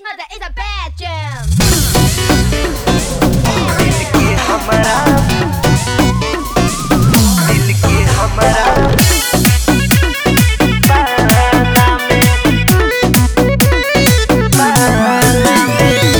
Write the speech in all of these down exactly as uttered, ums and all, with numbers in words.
mother is a bad jam. दिल के हमरा दिल के हमरा पाला में पाला में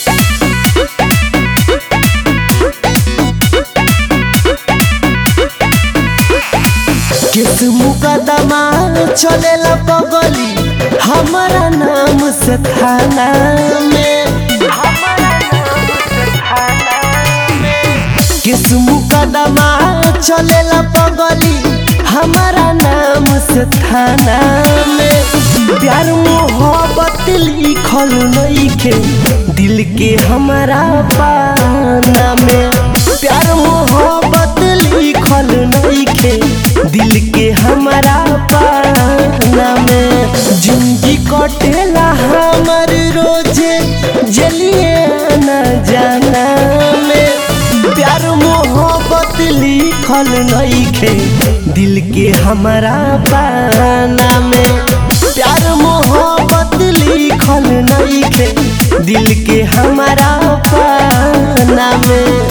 किस मुकदमा चलेला बगली हमारा नाम से थाना में हमारा नाम थाना में किस मुकदमा चलेला बगली हमारा नाम से थाना में प्यार मोहब्बत लिखल नइखे दिल के हमारा पाना में प्यार मोहब्बत लिखल नइखे दिल के हमारा पाना में जिंदगी कटेला हमर रोजे जलिए न जाना में प्यार मोहब्बत लिखल नइखे दिल के हमारा पाना में प्यार मोहब्बत लिखल नइखे दिल के हमारा पाना में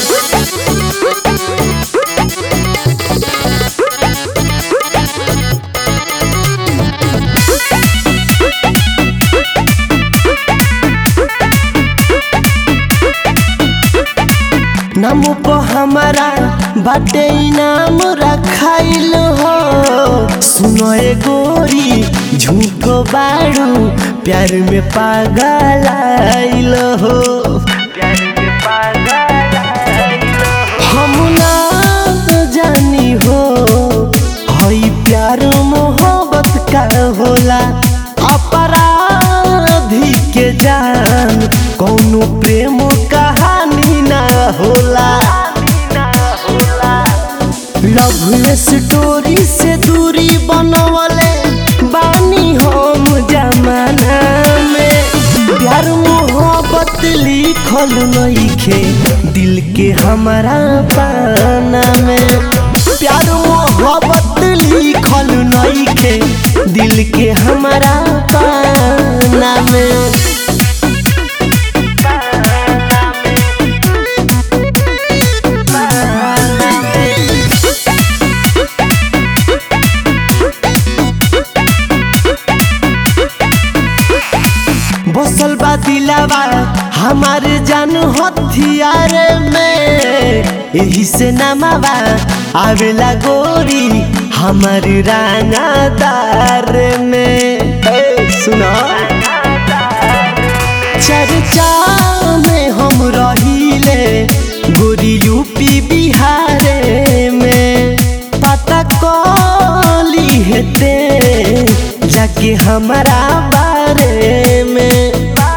नाम पर हमारा बाटे इनाम रखाइल हो सुनो ए गोरी झूठो बाड़ू प्यार में पागल आइल हो प्यार में पागल आइलो हम ना जानी हो हई प्यार मोहब्बत का होला अपराधी के जान कौनो प्रेम कहानी ना होला ना होला लव स्टोरी से दूरी बनवले बानी हम जमाना में प्यार मोहब्बत लिखल नइखे दिल के हमारा पाना में प्यार मोहब्बत लिखल नइखे दिल के हमारा पाना में बसल बा दिलावा हमार जान हथियार में यही से नमावा आवेला गोरी हमार रानादार में ए, सुनो चर्चा में हम रहीले गोरी यूपी बिहार में पता कली हेते जाके हमारा बारे में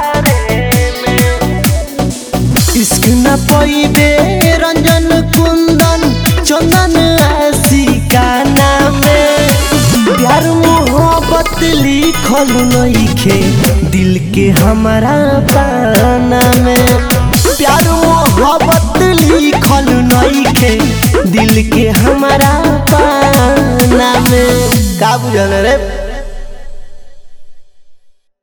इश्क न पइबे रंजन कुंदन चंदन आशिका नाम प्यार मोहब्बत लिखल नइखे दिल के हमारा पाना में प्यार मोहब्बत लिखल नइखे दिल के हमारा पाना में का बुझल रे।